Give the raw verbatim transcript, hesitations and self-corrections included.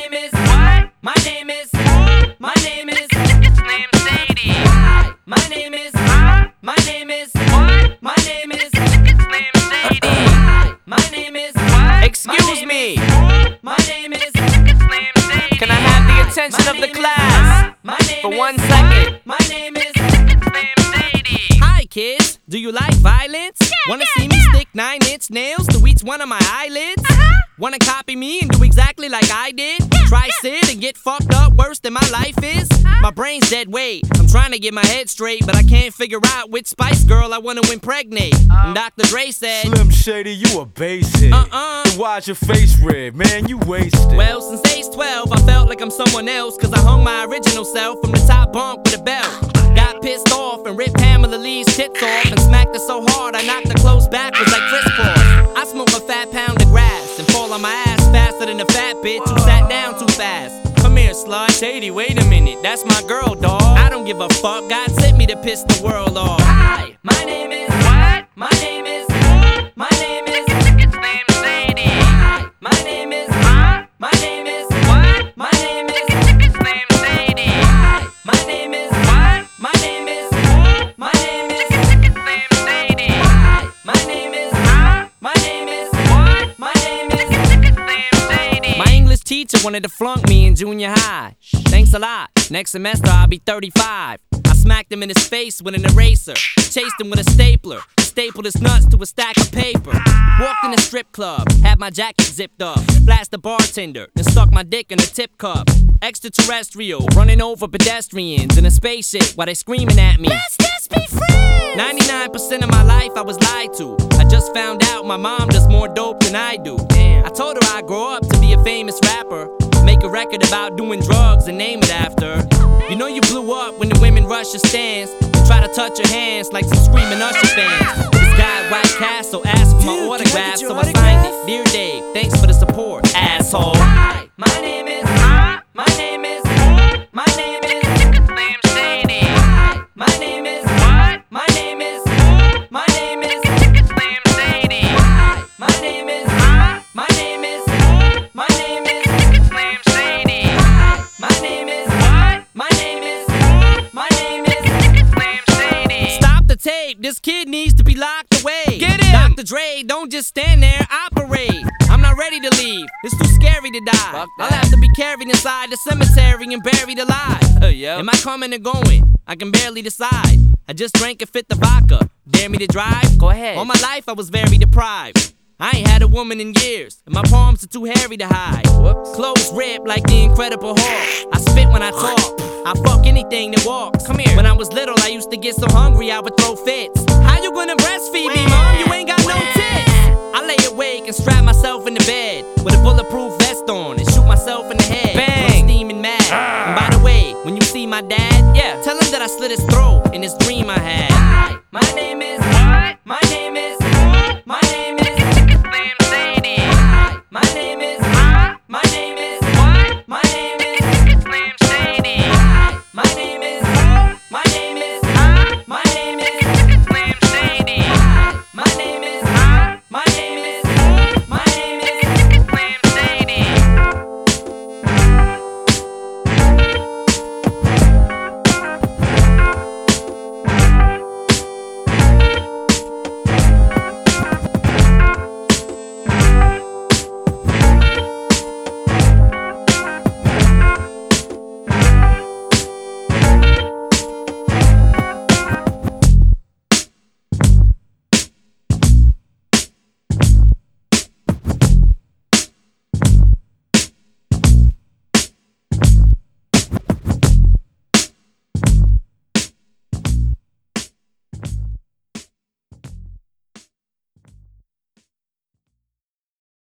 name is what? My name is my name is It's named Sadie. Hi. My name is Huh? my name is What? my name is It's named Sadie. Hi. My name is What? Excuse me, my name is It's named Sadie. can I have the attention my of the name is- class My name for is one second? My name is It's named Sadie. Hi kids, do you like violence? Wanna see me stick nine inch nails to each one of my eyelids? Wanna copy me and do exactly like I did? Try sit and get fucked up worse than my life is? My brain's dead weight, I'm trying to get my head straight, but I can't figure out which Spice Girl I wanna impregnate. And Doctor Dre said, Slim Shady, you a basehead. Uh-uh. Then why's your face red, man? You wasted. well, since age twelve, I felt like I'm someone else, cause I hung my original self from the top bunk with a belt. Got pissed off and ripped Pamela Lee's tits off and smacked her so hard I knocked her clothes backwards like Chris Cross. I smoke a fat pound of grass and fall on my ass faster than a fat bitch who sat down too fast. Come here, slut. Shady, wait a minute, that's my girl, dawg. I don't give a fuck, God sent me to piss the world off. Hi. My name is What? My name is my name is It's named Sadie. Hi. My name is Huh? my name is What? my name is It's named Sadie. Hi. My name is What? my name is my name is It's named Sadie. Hi. My name is Huh? my name is What? my name is It's named Sadie. My English teacher wanted to flunk me in junior high. Thanks a lot. Next semester I'll be thirty-five. I smacked him in his face with an eraser. Chased him with a stapler. Stapled his nuts to a stack of paper. Walked in a strip club. Had my jacket zipped up. Flashed the bartender. Then stuck my dick in a tip cup. Extraterrestrial. Running over pedestrians in a spaceship while they screaming at me. Let's just be friends. ninety-nine percent of my life I was lied to. I just found out my mom does more dope than I do. Damn. I told her I'd grow up to be a famous rapper. Make a record about doing drugs and name it after. You know you blew up when the women rush your stands and try to touch your hands like some screaming Usher fans. This guy at White Castle asked for my Dude, can I autograph, get your so I autograph? signed it. Dear Dave, thanks for the support, asshole. Hi. My name is Huh? my name is my name is It's named Sadie. Hi. My name is What? my name is my name is It's named Sadie. Hi. My name is Huh? my name is my name is It's named Sadie. Hi. My name is What? my name is my name is It's named Sadie. Stop the tape, this kid needs to be locked away. Get him! Doctor Dre, don't just stand there, operate. I'm not ready to leave, it's too scary to die. Fuck I'll that. have to be carried inside the cemetery and buried alive. Yep. Am I coming or going? I can barely decide. I just drank and fit the vodka. Dare me to drive? Go ahead. All my life I was very deprived. I ain't had a woman in years, and my palms are too hairy to hide. Whoops. Clothes ripped like the Incredible Hulk. I spit when I talk. I fuck anything that walks. Come here. When I was little, I used to get so hungry I would throw fits. How you gonna breastfeed me, mom? You ain't got no tits. I lay awake and strap myself in the bed with a bulletproof